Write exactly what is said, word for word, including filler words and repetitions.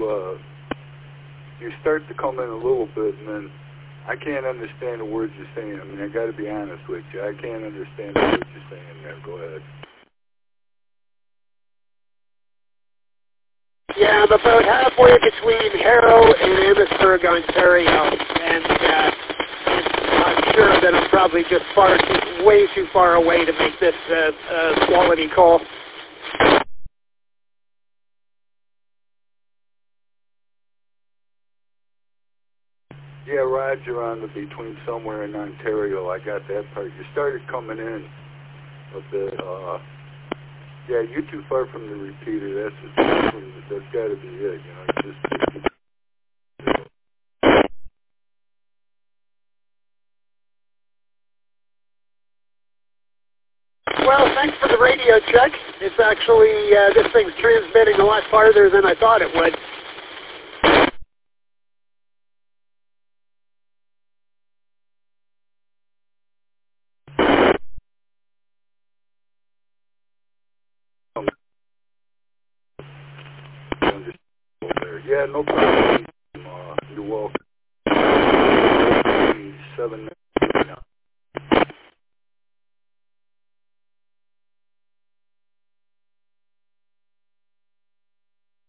uh, you start to come in a little bit, and then I can't understand the words you're saying. I mean, I got to be honest with you. I can't understand the words you're saying there. Go ahead. Yeah, I'm about halfway between Harrow and Amherstburg, Ontario, and uh, I'm sure that I'm probably just far too, way too far away to make this uh, uh, quality call. Yeah, Roger, on the between somewhere in Ontario. I got that part. You started coming in a bit. Uh, yeah, you're too far from the repeater. That's that's got to be it. You know, you just. Well, thanks for the radio check. It's actually uh, this thing's transmitting a lot farther than I thought it would. Yeah, no problem. Uh, you're welcome. Seven.